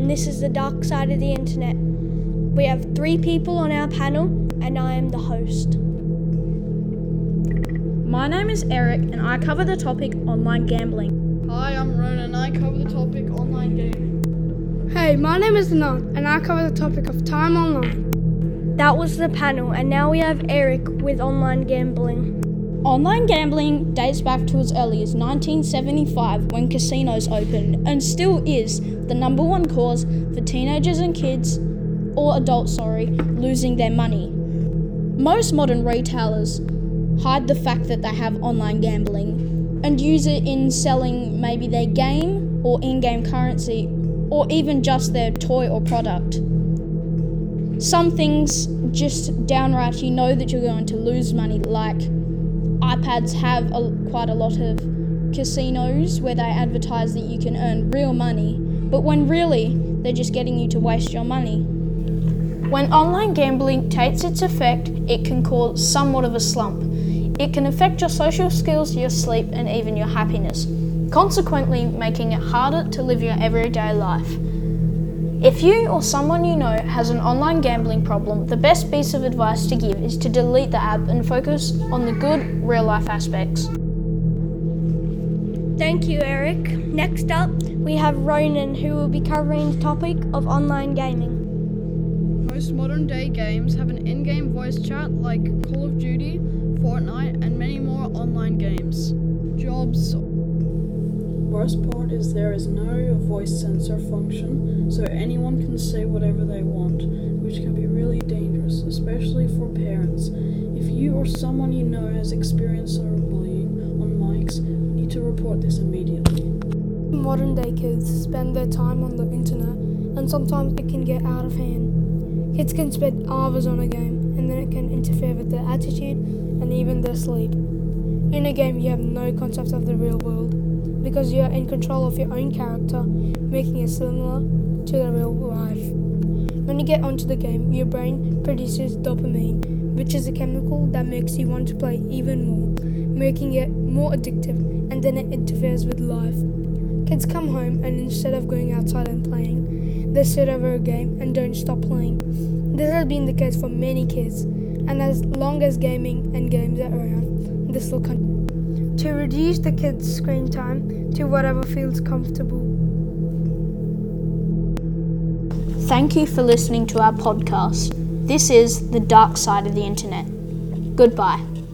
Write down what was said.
and this is the dark side of the internet. We have 3 people on our panel, and I am the host. My name is Eric, and I cover the topic online gambling. Hi, I'm Ronan, and I cover the topic online gaming. Hey, my name is Anand, and I cover the topic of time online. That was the panel, and now we have Eric with online gambling. Online gambling dates back to as early as 1975 when casinos opened and still is the number one cause for teenagers and kids, or adults, losing their money. Most modern retailers hide the fact that they have online gambling and use it in selling maybe their game or in-game currency or even just their toy or product. Some things just downright you know that you're going to lose money, like iPads have quite a lot of casinos where they advertise that you can earn real money, but when really they're just getting you to waste your money. When online gambling takes its effect, it can cause somewhat of a slump. It can affect your social skills, your sleep, and even your happiness, consequently making it harder to live your everyday life. If you or someone you know has an online gambling problem, the best piece of advice to give is to delete the app and focus on the good, real-life aspects. Thank you, Eric. Next up, we have Ronan, who will be covering the topic of online gaming. Most modern-day games have an in-game voice chat like Call of Duty, Fortnite, and many more online games. Jobs. Worst part is there is no voice censor function, so anyone can say whatever they want, which can be really dangerous, especially for parents. If you or someone you know has experienced cyberbullying on mics, you need to report this immediately. Modern day kids spend their time on the internet, and sometimes it can get out of hand. Kids can spend hours on a game, and then it can interfere with their attitude and even their sleep. In a game, you have no concept of the real world, because you are in control of your own character, making it similar to the real life. When you get onto the game, your brain produces dopamine, which is a chemical that makes you want to play even more, making it more addictive, and then it interferes with life. Kids come home, and instead of going outside and playing, they sit over a game and don't stop playing. This has been the case for many kids, and as long as gaming and games are around, this will continue. To reduce the kids' screen time to whatever feels comfortable. Thank you for listening to our podcast. This is the dark side of the internet. Goodbye.